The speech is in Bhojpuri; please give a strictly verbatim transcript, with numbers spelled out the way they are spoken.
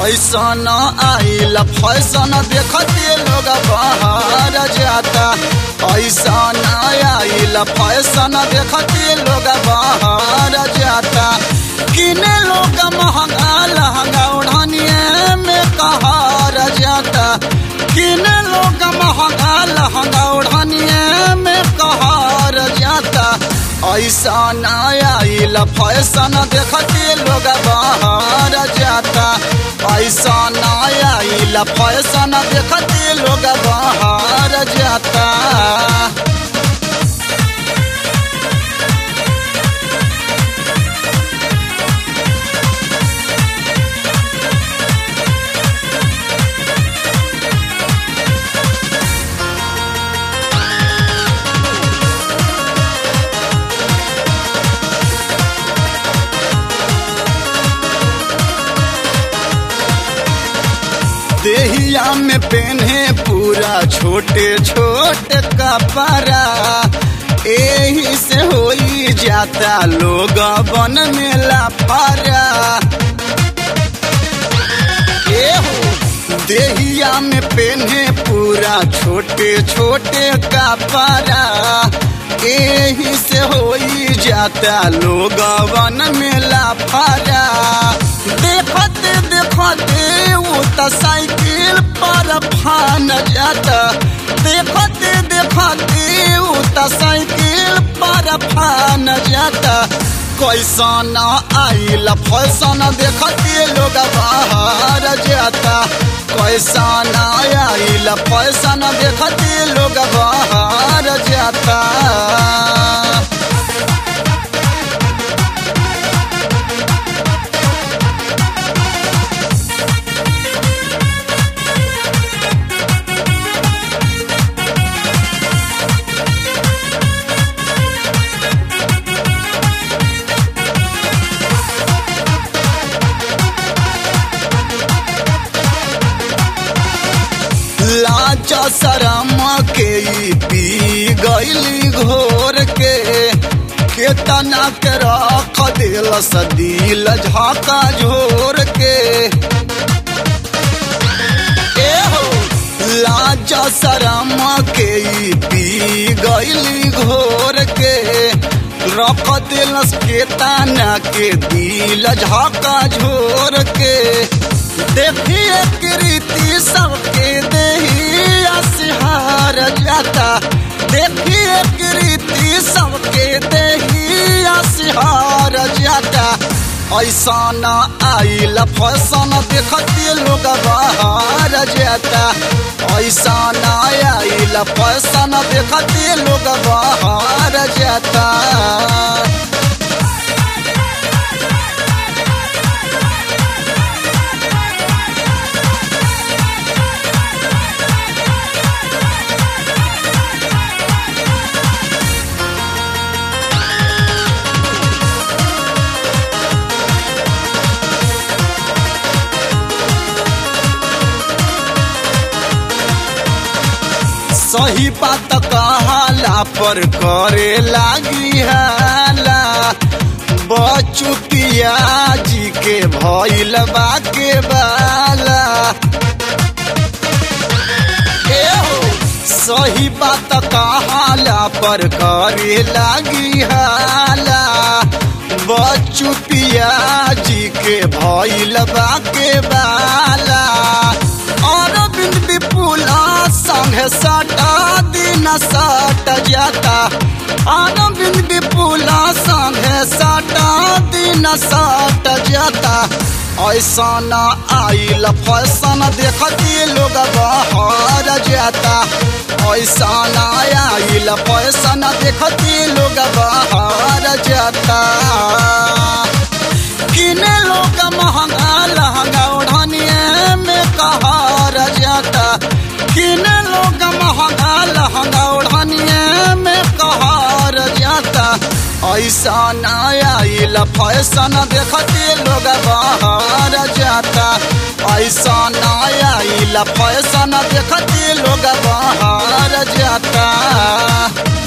ऐसा न आइल फैशन देखते लोग बाहर जाता। ऐसा न आइल फैशन देखते लोग बाहर जाता। किने लोग महंगा लहंगा ओढ़निए में कहार जाता। किने लोग महंगा लहंगा ओढ़निए में कहार जाता। ऐसा न आइल फैशन देखते लोग बाहर जाता। ऐसा न आइल फैशन देखते लोग बाहर जाता। देहिया में पहने पूरा छोटे छोटे कपड़ा। एही से होई जाता लोग बन में लापारा। देहिया में पहने पूरा छोटे छोटे कपड़ा। एही से होई जाता लोग बन में लापारा। देखते देखते वो तो साइकिल पर फान जाता। देखते देखते वो तो साइकिल पर फान जाता। कैसा न आइल फैशन देखते लोग बाहर जाता। कैसा न आइल फैशन देखते लोग बाहर जाता। लाज शरम के पी गईली घोर के। केतना के रख दिल सदिल झाका झोर के। लाज शरम के पी गईली घोर के। रख दिल केतना के दिल झाका झोर के। देखिए कृति सबके देहिया सिहार जाता। देखिए कृति सबके देहिया सिहार जाता। ऐसा न आइल फैशन देखते लोग बाहर जाता। ऐसा न आइल फैशन देखते लोग बाहर जाता। सही बात कहाला पर करे लागी हाला। बच्चू पियाजी के भइल बाके बाला। सही बात कहाला पर करे लागी हाला। बच्चू पियाजी के भइल बाके बाला। अरविंद विपुला संगे सटा दिन सट जाता। अरविंद विपुला संगे सटा दिन सट जाता। ऐसा न आइल फैशन देखते लोग बाहर जाता। ऐसा न आइल फैशन देखते लोग बाहर जाता। किने लोग महंगा लहंगा ओढ़निए में कहार जाता। किने लोग महंगा लहंगा ओढ़निए में कहार जाता। ऐसा न आइल फैशन देखते लोग बाहर जाता। ऐसा न आइल फैशन देखते लोग बाहर जाता।